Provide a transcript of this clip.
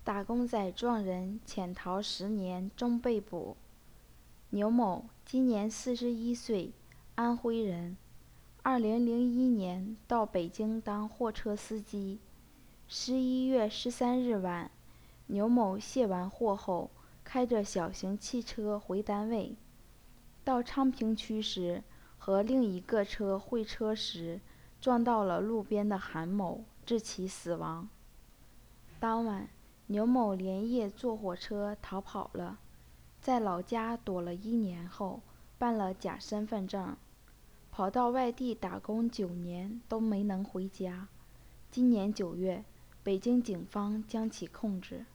打工仔撞人潜逃10年终被捕。牛某今年41岁，安徽人，2001年到北京当货车司机。11月13日晚，牛某卸完货后，开着小型汽车回单位。到昌平区时，和另一个车会车时，撞到了路边的韩某，致其死亡。当晚，牛某连夜坐火车逃跑了，在老家躲了1年后，办了假身份证，跑到外地打工9年都没能回家。今年9月，北京警方将其控制。